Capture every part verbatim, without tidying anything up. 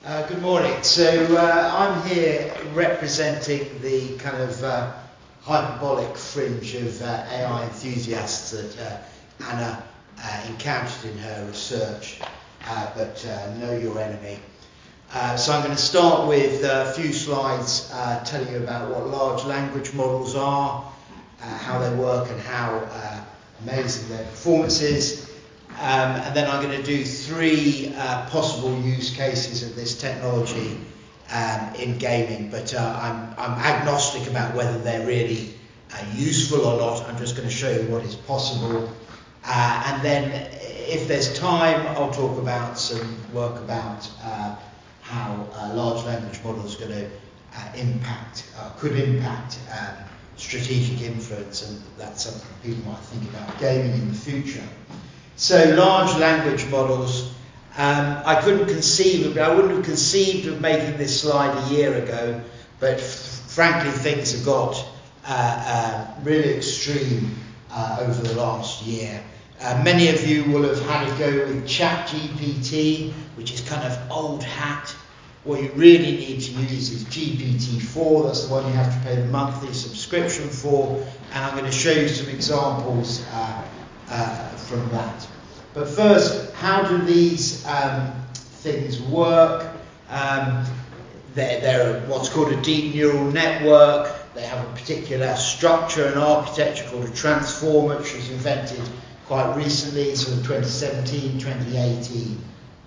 Uh, good morning. So uh, I'm here representing the kind of uh, hyperbolic fringe of uh, A I enthusiasts that uh, Anna uh, encountered in her research, uh, but uh, know your enemy. Uh, so I'm going to start with a few slides uh, telling you about what large language models are, uh, how they work and how uh, amazing their performance is. Um, and then I'm going to do three uh, possible use cases of this technology um, in gaming, but uh, I'm, I'm agnostic about whether they're really uh, useful or not. I'm just going to show you what is possible. Uh, and then if there's time, I'll talk about some work about uh, how uh, large language models are going to uh, impact, uh, could impact um, strategic inference, and that's something people might think about gaming in the future. So large language models, um, I couldn't conceive of, I wouldn't have conceived of making this slide a year ago, but f- frankly things have got uh, uh, really extreme uh, over the last year. Uh, many of you will have had a go with ChatGPT, which is kind of old hat. What you really need to use is G P T four, that's the one you have to pay the monthly subscription for, and I'm going to show you some examples uh, uh, from that. But first, how do these um, things work? Um, they're, they're what's called a deep neural network. They have a particular structure and architecture called a transformer, which was invented quite recently, sort of twenty seventeen, twenty eighteen.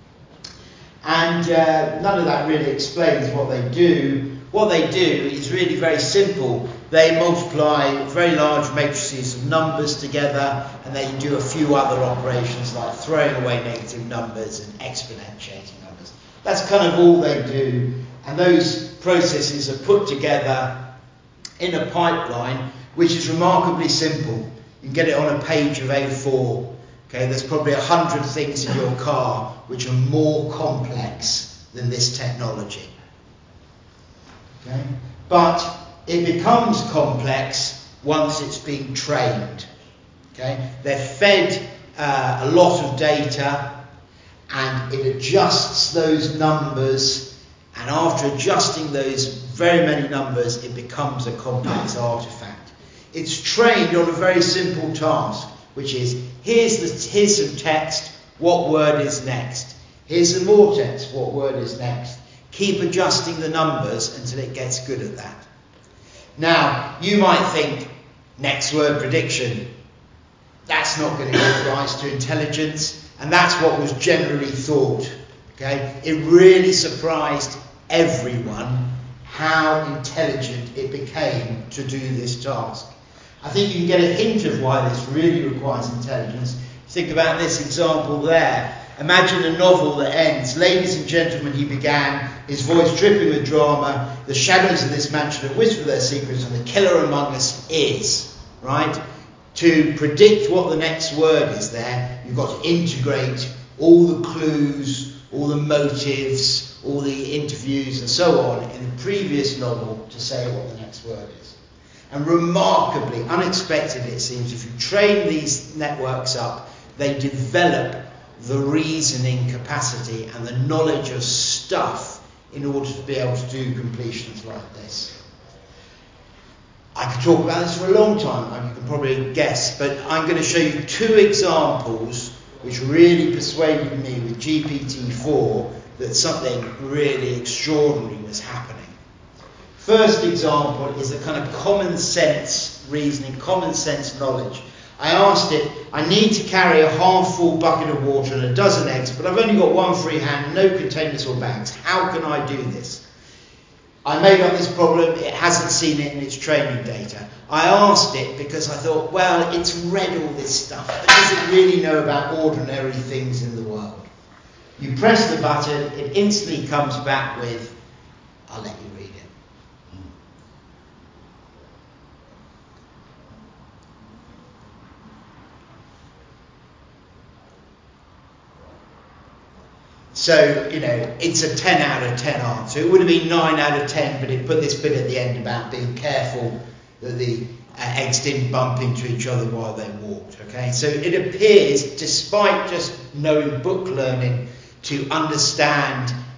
And uh, none of that really explains what they do. What they do is really very simple. They multiply very large matrices of numbers together, and they do a few other operations like throwing away negative numbers and exponentiating numbers. That's kind of all they do. And those processes are put together in a pipeline, which is remarkably simple. You can get it on a page of A four. Okay, there's probably a hundred things in your car which are more complex than this technology. Okay, but it becomes complex once it's being trained. Okay, they're fed uh, a lot of data, and it adjusts those numbers, and after adjusting those very many numbers, it becomes a complex artifact. It's trained on a very simple task, which is here's the here's some text, what word is next? Here's some more text, what word is next? Keep adjusting the numbers until it gets good at that. Now, you might think, next word prediction, that's not going to give rise to intelligence, and that's what was generally thought. Okay, it really surprised everyone how intelligent it became to do this task. I think you can get a hint of why this really requires intelligence. Think about this example there. Imagine a novel that ends, ladies and gentlemen, he began, his voice dripping with drama, the shadows of this mansion have whispered their secrets, and the killer among us is, right? To predict what the next word is there, you've got to integrate all the clues, all the motives, all the interviews and so on in the previous novel to say what the next word is. And remarkably, unexpectedly it seems, if you train these networks up, they develop the reasoning capacity and the knowledge of stuff in order to be able to do completions like this. I could talk about this for a long time, you can probably guess, but I'm going to show you two examples which really persuaded me with G P T four that something really extraordinary was happening. First example is a kind of common sense reasoning, common sense knowledge. I asked it, I need to carry a half full bucket of water and a dozen eggs, but I've only got one free hand, no containers or bags. How can I do this? I made up this problem, it hasn't seen it in its training data. I asked it because I thought, well, it's read all this stuff, but does it really know about ordinary things in the world? You press the button, it instantly comes back with, I'll let you read it. So, you know, it's a ten out of ten answer. It would have been nine out of ten, but it put this bit at the end about being careful that the uh, eggs didn't bump into each other while they walked, okay? So it appears, despite just knowing book learning, to understand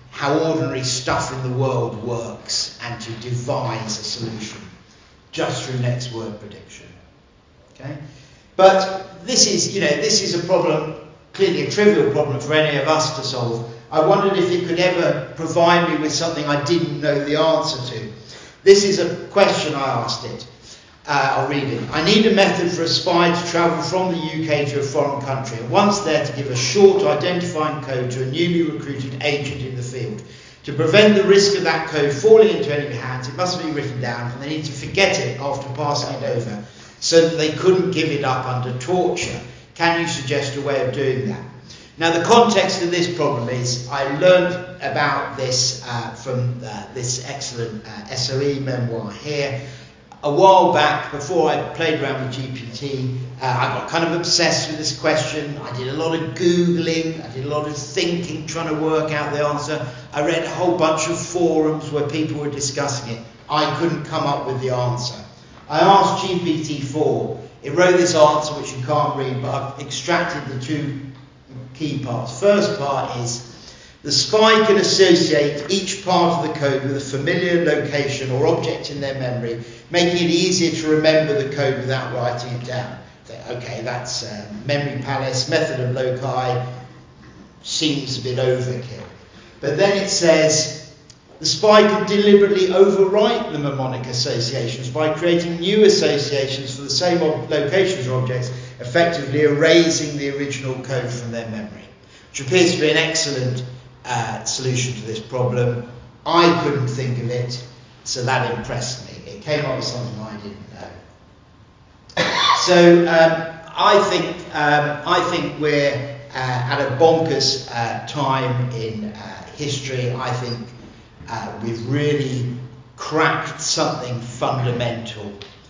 how ordinary stuff in the world works and to devise a solution just through next word prediction. Okay? But this is, you know, this is a problem, clearly a trivial problem for any of us to solve. I wondered if it could ever provide me with something I didn't know the answer to. This is a question I asked it. Uh, I'll read it. I need a method for a spy to travel from the U K to a foreign country, and once there to give a short identifying code to a newly recruited agent in the field. To prevent the risk of that code falling into enemy hands, it must be written down, and they need to forget it after passing it over, so that they couldn't give it up under torture. Can you suggest a way of doing that? Now, the context of this problem is I learned about this uh, from uh, this excellent uh, S O E memoir here. A while back, before I played around with G P T, uh, I got kind of obsessed with this question. I did a lot of Googling, I did a lot of thinking, trying to work out the answer. I read a whole bunch of forums where people were discussing it. I couldn't come up with the answer. I asked G P T four. It wrote this answer, which you can't read, but I've extracted the two key parts. First part is, the spy can associate each part of the code with a familiar location or object in their memory, making it easier to remember the code without writing it down. So, okay, that's uh, memory palace, method of loci, seems a bit overkill. But then it says, the spy can deliberately overwrite the mnemonic associations by creating new associations for the same ob- locations or objects, effectively erasing the original code from their memory, which appears to be an excellent Uh, solution to this problem. I couldn't think of it, so that impressed me. It came up with something I didn't know. So um, I think um, I think we're uh, at a bonkers uh, time in uh, history. I think uh, we've really cracked something fundamental.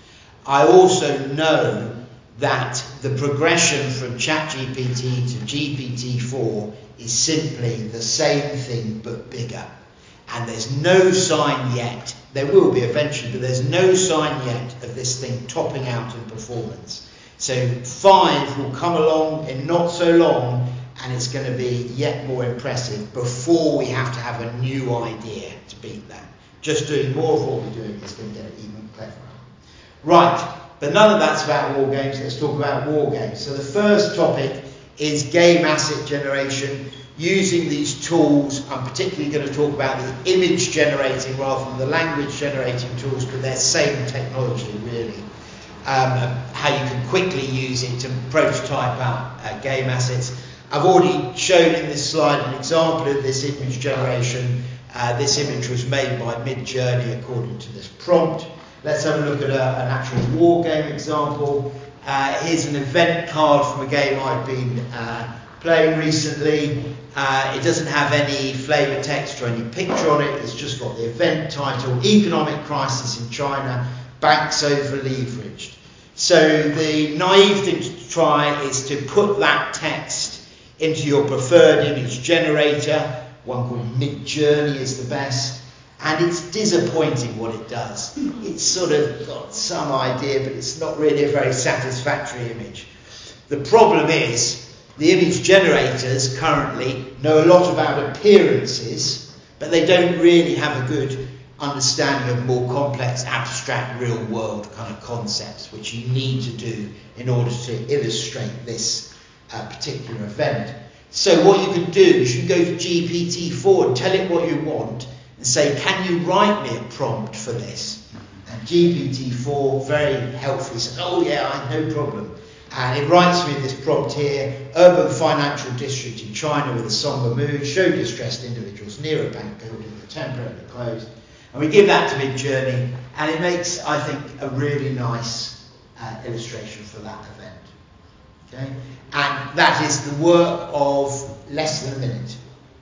I also know that the progression from ChatGPT to G P T four is simply the same thing but bigger. And there's no sign yet, there will be eventually, but there's no sign yet of this thing topping out in performance. So five will come along in not so long, and it's going to be yet more impressive before we have to have a new idea to beat that. Just doing more of what we're doing is going to get it even cleverer. Right, but none of that's about war games. Let's talk about war games. So the first topic is game asset generation. Using these tools, I'm particularly going to talk about the image generating rather than the language generating tools, but they're same technology really. Um, how you can quickly use it to prototype out uh, game assets. I've already shown in this slide an example of this image generation. Uh, this image was made by Midjourney according to this prompt. Let's have a look at a, an actual war game example. Uh, here's an event card from a game I've been uh, playing recently. Uh, it doesn't have any flavour text or any picture on it. It's just got the event title, Economic Crisis in China, Banks Over-Leveraged. So the naive thing to try is to put that text into your preferred image generator. One called Midjourney is the best. And it's disappointing what it does. It's sort of got some idea, but it's not really a very satisfactory image. The problem is, the image generators currently know a lot about appearances, but they don't really have a good understanding of more complex, abstract, real-world kind of concepts, which you need to do in order to illustrate this uh, particular event. So what you can do is you can go to G P T four and tell it what you want, and say, can you write me a prompt for this? And G P T four very helpfully says, oh yeah, I no problem. And it writes me this prompt here: urban financial district in China with a somber mood, show distressed individuals near a bank building that temporarily closed. And we give that to Midjourney, and it makes, I think, a really nice uh, illustration for that event. Okay, and that is the work of less than a minute.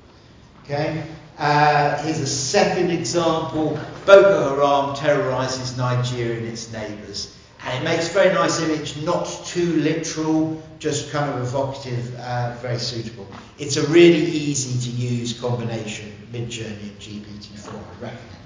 Okay. Uh, here's a second example. Boko Haram terrorizes Nigeria and its neighbours. And it makes a very nice image, not too literal, just kind of evocative, uh, very suitable. It's a really easy to use combination, Midjourney and G P T four. I recommend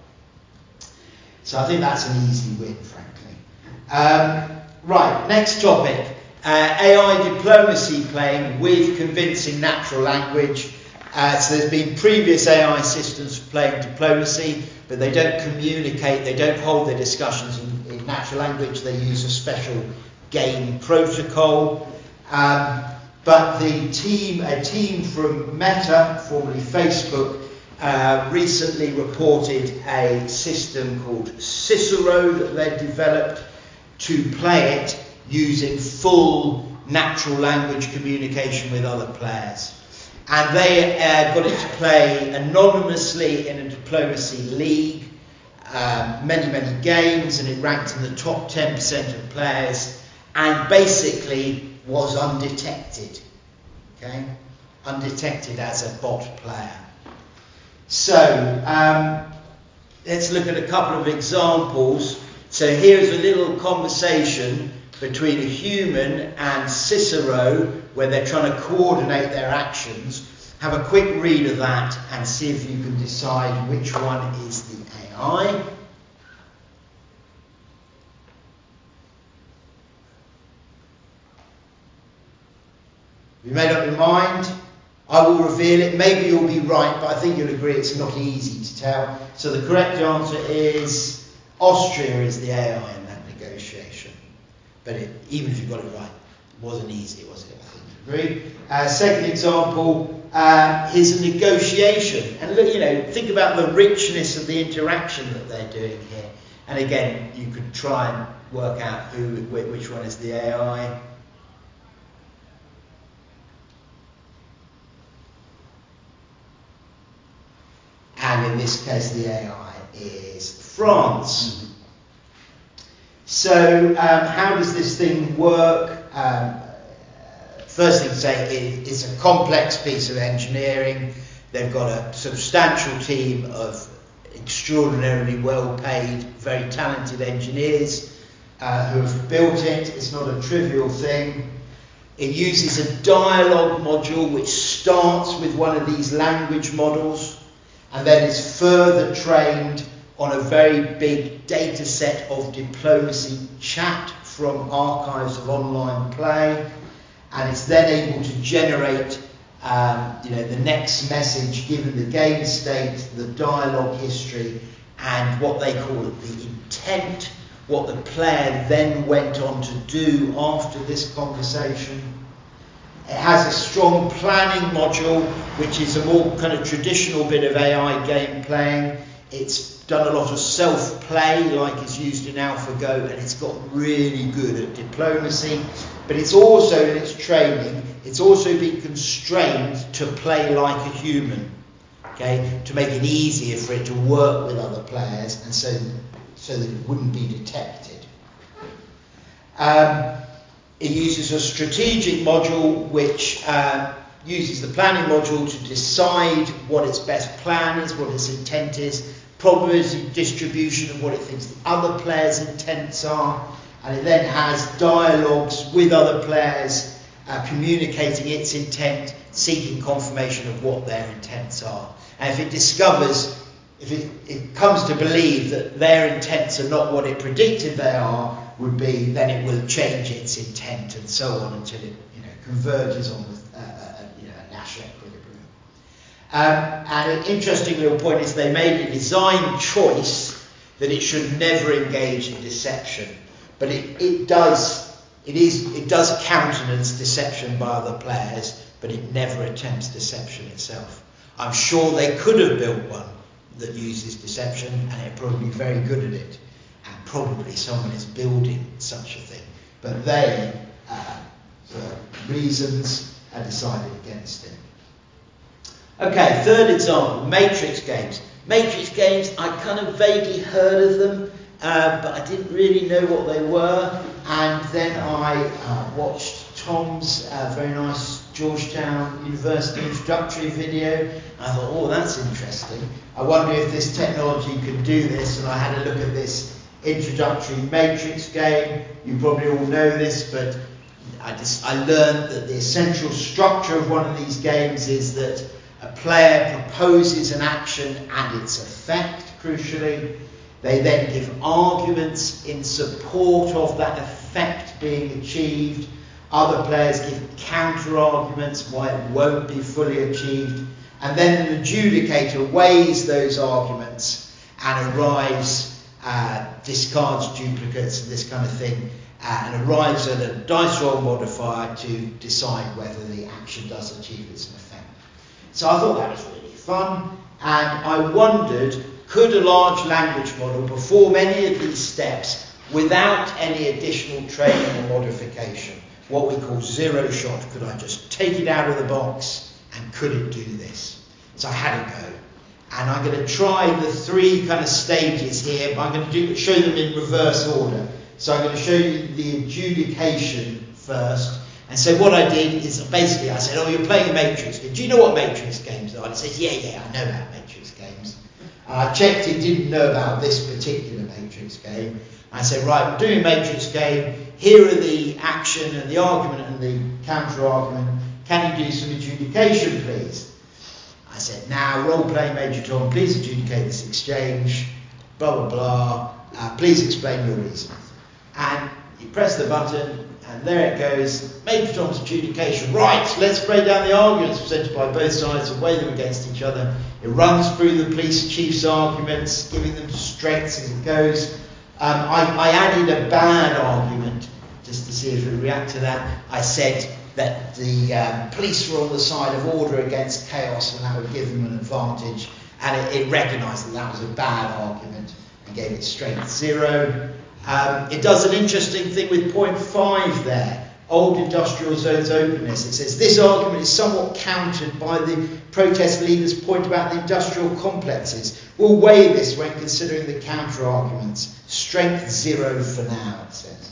it. So I think that's an easy win, frankly. Um, right, next topic. Uh, A I diplomacy playing with convincing natural language. Uh, so there's been previous A I systems for playing diplomacy, but they don't communicate, they don't hold their discussions in, in natural language, they use a special game protocol. Um, but the team, a team from Meta, formerly Facebook, uh, recently reported a system called Cicero that they developed to play it using full natural language communication with other players. And they uh, got it to play anonymously in a diplomacy league, um, many, many games, and it ranked in the top ten percent of players, and basically was undetected, okay? Undetected as a bot player. So, um, let's look at a couple of examples. So here's a little conversation between a human and Cicero, where they're trying to coordinate their actions. Have a quick read of that and see if you can decide which one is the A I. You made up your mind? I will reveal it. Maybe you'll be right, but I think you'll agree it's not easy to tell. So the correct answer is Austria is the A I in that negotiation. But it, even if you got it right, it wasn't easy, was it? I think you agree. Uh, second example, uh, here's a negotiation. And look, you know, think about the richness of the interaction that they're doing here. And again, you could try and work out who, which one is the A I. And in this case, the A I is France. Mm-hmm. So, um, how does this thing work? Um, first thing to say, it, it's a complex piece of engineering. They've got a substantial team of extraordinarily well-paid, very talented engineers uh, who have built it. It's not a trivial thing. It uses a dialogue module which starts with one of these language models and then is further trained on a very big data set of diplomacy chat from archives of online play, and it's then able to generate um, you know, the next message given the game state, the dialogue history, and what they call it, the intent, what the player then went on to do after this conversation. It has a strong planning module, which is a more kind of traditional bit of A I game playing. It's done a lot of self-play, like is used in AlphaGo, and it's got really good at diplomacy. But it's also, in its training, it's also been constrained to play like a human, okay, to make it easier for it to work with other players, and so so that it wouldn't be detected. Um, It uses a strategic module which uh, uses the planning module to decide what its best plan is, what its intent is, probability distribution of what it thinks the other players' intents are, and it then has dialogues with other players uh, communicating its intent, seeking confirmation of what their intents are. And if it discovers, if it, it comes to believe that their intents are not what it predicted they are, would be, then it will change its intent and so on until it, you know, converges on with uh, a, you know, a Nash equilibrium. Um, and an interesting little point is they made a design choice that it should never engage in deception, but it, it does it is it does countenance deception by other players, but it never attempts deception itself. I'm sure they could have built one that uses deception, and it'd probably be very good at it. And probably someone is building such a thing. But they, uh, for reasons, have decided against it. Okay, third example, Matrix games. Matrix games, I kind of vaguely heard of them, uh, but I didn't really know what they were. And then I uh, watched Tom's uh, very nice Georgetown University introductory video. And I thought, oh, that's interesting. I wonder if this technology could do this. And I had a look at this introductory Matrix game. You probably all know this, but I just I learned that the essential structure of one of these games is that a player proposes an action and its effect, crucially. They then give arguments in support of that effect being achieved. Other players give counter arguments why it won't be fully achieved. and then an adjudicator weighs those arguments and arrives, uh, discards duplicates and this kind of thing, uh, and arrives at a dice roll modifier to decide whether the action does achieve its effect. So I thought that was really fun, and I wondered, could a large language model perform any of these steps without any additional training or modification? What we call zero shot. Could I just take it out of the box and could it do this? So I had a go. And I'm going to try the three kind of stages here, but I'm going to do, show them in reverse order. So I'm going to show you the adjudication first. And so what I did is basically I said, oh, you're playing a Matrix game. Do you know what Matrix games are? And it says, yeah, yeah, I know about Matrix games. And I checked it, didn't know about this particular Matrix game. I said, right, I'm doing a Matrix game. Here are the action and the argument and the counter argument. Can you do some adjudication, please? I said, now, role-playing Major Tom, please adjudicate this exchange, blah, blah, blah. Uh, please explain your reason. And you press the button, and there it goes. Major Tom's adjudication. Right, let's break down the arguments presented by both sides and weigh them against each other. It runs through the police chief's arguments, giving them strengths as it goes. Um, I, I added a bad argument, just to see if it would react to that. I said that the um, police were on the side of order against chaos, and that would give them an advantage. And it, it recognised that that was a bad argument and gave it strength zero. Um, it does an interesting thing with point five there, old industrial zones openness. It says this argument is somewhat countered by the protest leaders' point about the industrial complexes. We'll weigh this when considering the counter arguments. Strength zero for now, it says.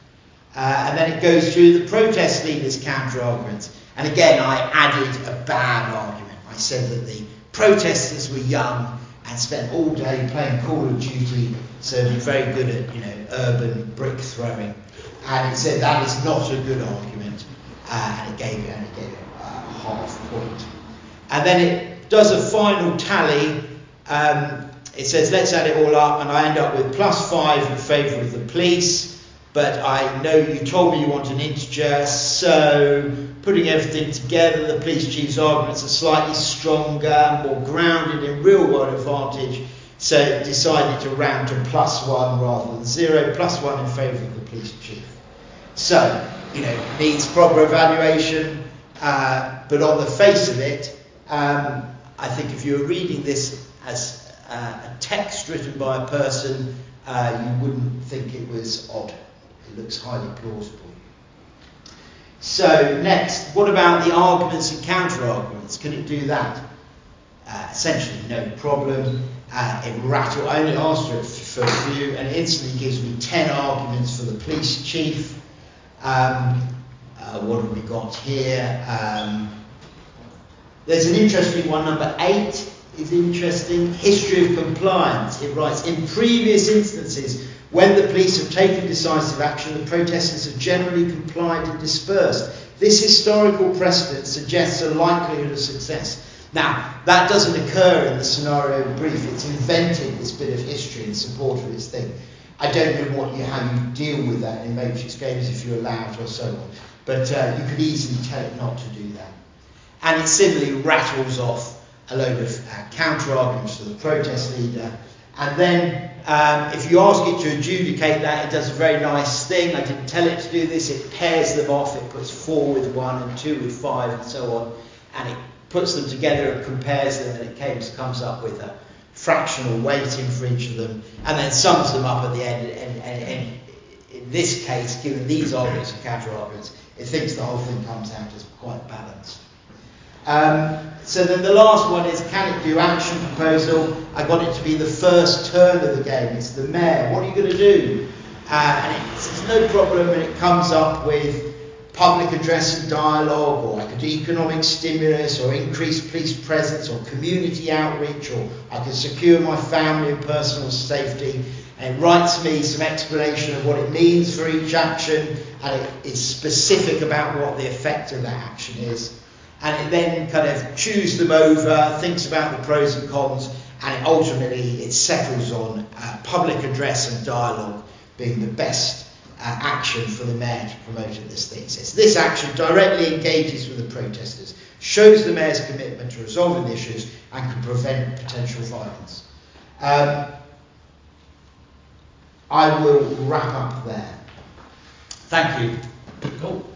Uh, and then it goes through the protest leaders' counter arguments. And again, I added a bad argument. I said that the protesters were young and spent all day playing Call of Duty, so they're very good at, you know, urban brick throwing. And it said that is not a good argument, uh, and it gave it, and it gave it a half point. And then it does a final tally. Um, it says let's add it all up, and I end up with plus five in favour of the police. But I know you told me you want an integer, so putting everything together, the police chief's arguments are slightly stronger, more grounded in real-world advantage, so it decided to round to plus one rather than zero, plus one in favour of the police chief. So, you know, needs proper evaluation, uh, but on the face of it, um, I think if you were reading this as uh, a text written by a person, uh, you wouldn't think it was odd. It looks highly plausible. So next, what about the arguments and counter-arguments? Can it do that? Uh, essentially, no problem. Uh, it rattle. I only asked for it for a few, and it instantly gives me ten arguments for the police chief. Um, uh, what have we got here? Um, there's an interesting one, number eight is interesting. History of compliance. It writes, in previous instances, when the police have taken decisive action, the protesters have generally complied and dispersed. This historical precedent suggests a likelihood of success. Now, that doesn't occur in the scenario brief. It's invented this bit of history in support of its thing. I don't know what you, how you deal with that in Matrix games, if you allow it or so on. But uh, you could easily tell it not to do that. And it similarly rattles off a load of uh, counter-arguments for the protest leader. And then um, if you ask it to adjudicate that, it does a very nice thing. I didn't tell it to do this. It pairs them off. It puts four with one and two with five and so on. And it puts them together and compares them, and it comes, comes up with a fractional weighting for each of them, and then sums them up at the end. And, and, and in this case, given these arguments and counter-arguments, it thinks the whole thing comes out as quite balanced. Um, so then the last one is, can it do action proposal? I got it to be the first turn of the game. It's the mayor. What are you going to do? Uh, and it says no problem, and it comes up with public address and dialogue, or I could do economic stimulus, or increased police presence, or community outreach, or I could secure my family and personal safety. And it writes me some explanation of what it means for each action, and it is specific about what the effect of that action is. And it then kind of chews them over, thinks about the pros and cons, and it ultimately it settles on uh, public address and dialogue being the best uh, action for the mayor to promote at this thing. It says this action directly engages with the protesters, shows the mayor's commitment to resolving the issues, and can prevent potential violence. Um, I will wrap up there. Thank you. Cool.